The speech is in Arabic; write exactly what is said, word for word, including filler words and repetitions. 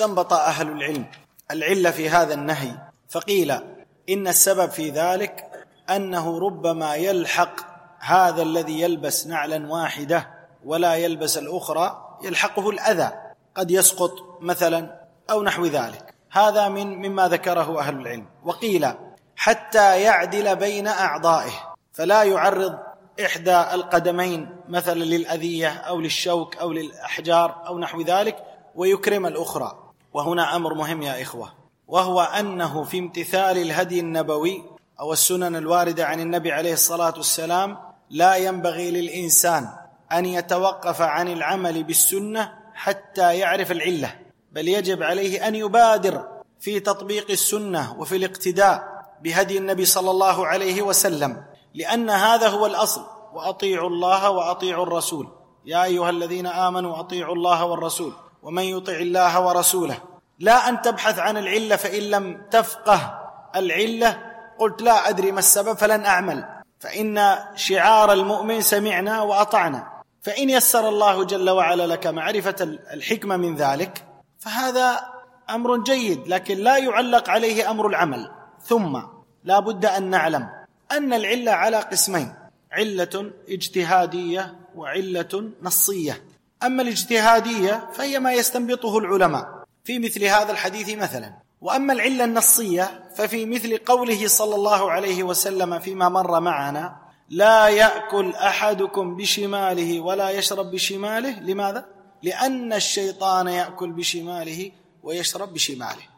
استنبط أهل العلم العلة في هذا النهي، فقيل إن السبب في ذلك أنه ربما يلحق هذا الذي يلبس نعلا واحدة ولا يلبس الأخرى يلحقه الأذى، قد يسقط مثلا أو نحو ذلك. هذا من مما ذكره أهل العلم. وقيل حتى يعدل بين أعضائه، فلا يعرض إحدى القدمين مثلا للأذية أو للشوك أو للأحجار أو نحو ذلك ويكرم الأخرى. وهنا أمر مهم يا إخوة، وهو أنه في امتثال الهدي النبوي أو السنن الواردة عن النبي عليه الصلاة والسلام لا ينبغي للإنسان أن يتوقف عن العمل بالسنة حتى يعرف العلة، بل يجب عليه أن يبادر في تطبيق السنة وفي الاقتداء بهدي النبي صلى الله عليه وسلم، لأن هذا هو الأصل. وأطيعوا الله وأطيعوا الرسول يا أيها الذين آمنوا أطيعوا الله والرسول ومن يطع الله ورسوله. لا أن تبحث عن العلة، فإن لم تفقه العلة قلت لا أدري ما السبب فلن أعمل، فإن شعار المؤمن سمعنا وأطعنا. فإن يسر الله جل وعلا لك معرفة الحكمة من ذلك فهذا أمر جيد، لكن لا يعلق عليه أمر العمل. ثم لا بد أن نعلم أن العلة على قسمين: علة اجتهادية وعلة نصية. أما الاجتهادية فهي ما يستنبطه العلماء في مثل هذا الحديث مثلا، وأما العلة النصية ففي مثل قوله صلى الله عليه وسلم فيما مر معنا: لا يأكل أحدكم بشماله ولا يشرب بشماله. لماذا؟ لأن الشيطان يأكل بشماله ويشرب بشماله.